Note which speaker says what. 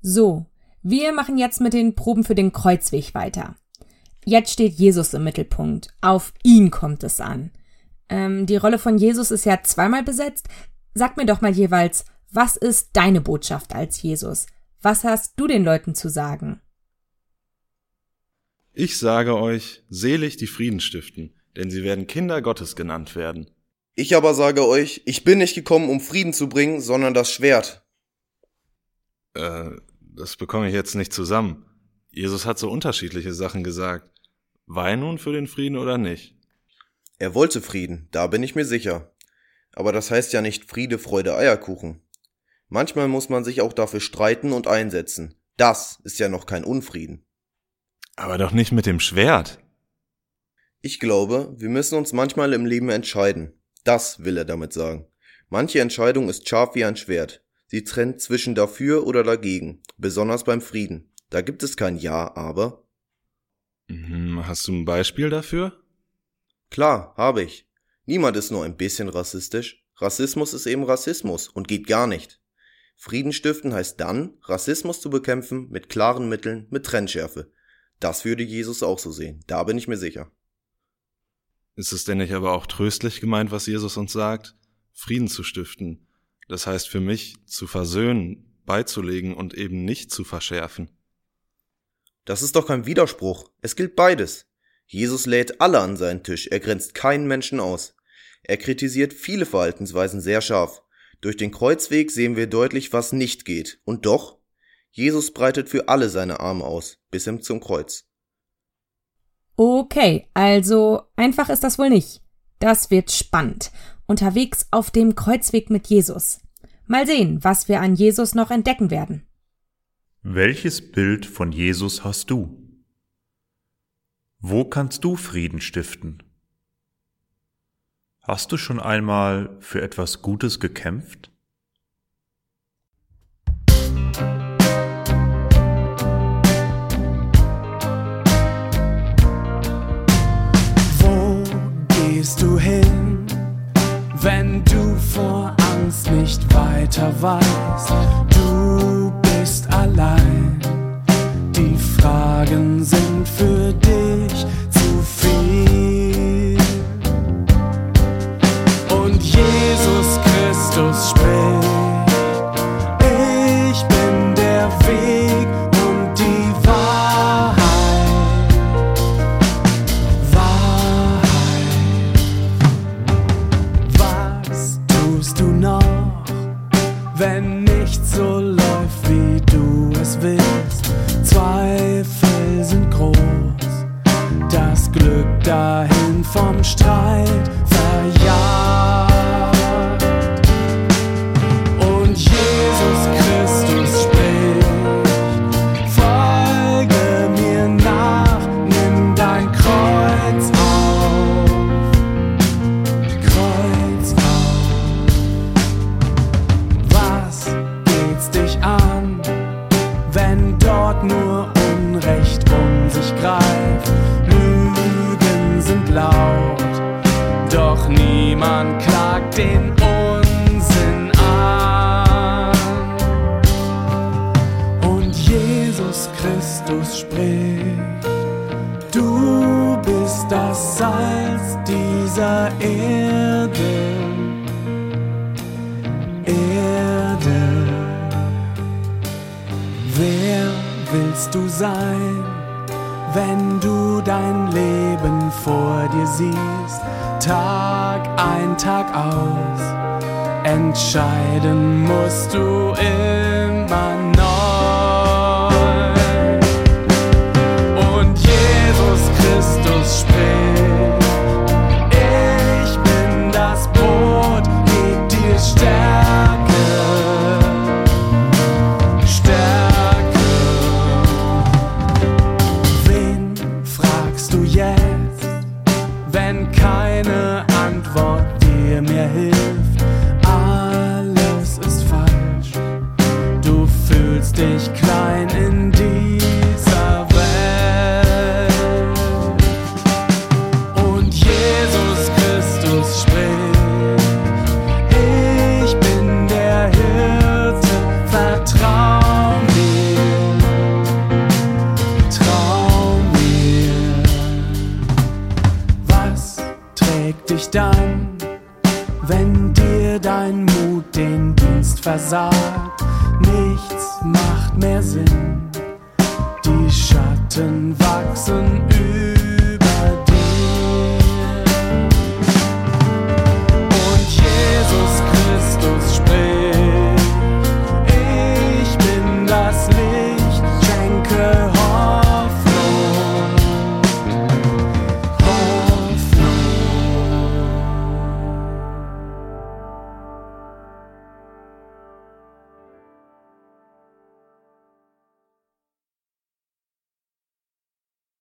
Speaker 1: So, wir machen jetzt mit den Proben für den Kreuzweg weiter. Jetzt steht Jesus im Mittelpunkt. Auf ihn kommt es an. Die Rolle von Jesus ist ja zweimal besetzt. Sag mir doch mal jeweils, was ist deine Botschaft als Jesus? Was hast du den Leuten zu sagen?
Speaker 2: Ich sage euch, selig die Frieden stiften, denn sie werden Kinder Gottes genannt werden.
Speaker 3: Ich aber sage euch, ich bin nicht gekommen, um Frieden zu bringen, sondern das Schwert.
Speaker 2: Das bekomme ich jetzt nicht zusammen. Jesus hat so unterschiedliche Sachen gesagt. War er nun für den Frieden oder nicht?
Speaker 3: Er wollte Frieden, da bin ich mir sicher. Aber das heißt ja nicht Friede, Freude, Eierkuchen. Manchmal muss man sich auch dafür streiten und einsetzen. Das ist ja noch kein Unfrieden.
Speaker 2: Aber doch nicht mit dem Schwert.
Speaker 3: Ich glaube, wir müssen uns manchmal im Leben entscheiden. Das will er damit sagen. Manche Entscheidung ist scharf wie ein Schwert. Sie trennt zwischen dafür oder dagegen, besonders beim Frieden. Da gibt es kein Ja, aber.
Speaker 2: Hast du ein Beispiel dafür?
Speaker 3: Klar, habe ich. Niemand ist nur ein bisschen rassistisch. Rassismus ist eben Rassismus und geht gar nicht. Frieden stiften heißt dann, Rassismus zu bekämpfen mit klaren Mitteln, mit Trennschärfe. Das würde Jesus auch so sehen, da bin ich mir sicher.
Speaker 2: Ist es denn nicht aber auch tröstlich gemeint, was Jesus uns sagt? Frieden zu stiften. Das heißt für mich, zu versöhnen, beizulegen und eben nicht zu verschärfen.
Speaker 3: Das ist doch kein Widerspruch. Es gilt beides. Jesus lädt alle an seinen Tisch. Er grenzt keinen Menschen aus. Er kritisiert viele Verhaltensweisen sehr scharf. Durch den Kreuzweg sehen wir deutlich, was nicht geht. Und doch, Jesus breitet für alle seine Arme aus, bis hin zum Kreuz.
Speaker 1: Okay, also einfach ist das wohl nicht. Das wird spannend. Unterwegs auf dem Kreuzweg mit Jesus. Mal sehen, was wir an Jesus noch entdecken werden.
Speaker 4: Welches Bild von Jesus hast du? Wo kannst du Frieden stiften? Hast du schon einmal für etwas Gutes gekämpft?
Speaker 5: Wo gehst du hin, wenn du vor Angst nicht weiter weißt? Du bist allein, die Fragen sind für dich zu viel. Und Jesus Christus spricht, ich bin der Weg und die Wahrheit. Was tust du noch, wenn nichts so läuft, wie du es willst? Zweifel sind groß, das Glück dahin vom Streit verjagt. Und Jesus Christus spricht, folge mir nach, nimm dein Kreuz auf, Kreuz auf. Was geht's dich an, wenn dort nur Unrecht um sich greift? Lügen sind laut, doch niemand klagt den Unsinn an. Und Jesus Christus spricht, du bist das Salz dieser Erde. Wer willst du sein, wenn du dein Leben vor dir siehst? Tag ein, Tag aus, entscheiden musst du immer neu. Und Jesus Christus spricht, ich bin das Brot, geb dir Stärke. Wenn keine Antwort dir mehr hilft, alles ist falsch. Du fühlst dich klein in dieser Welt. Und Jesus Christus spricht, ich bin der Hirte, vertrau mir. nicht an, wenn dir dein Mut den Dienst versagt. Nichts macht mehr Sinn, die Schatten wachsen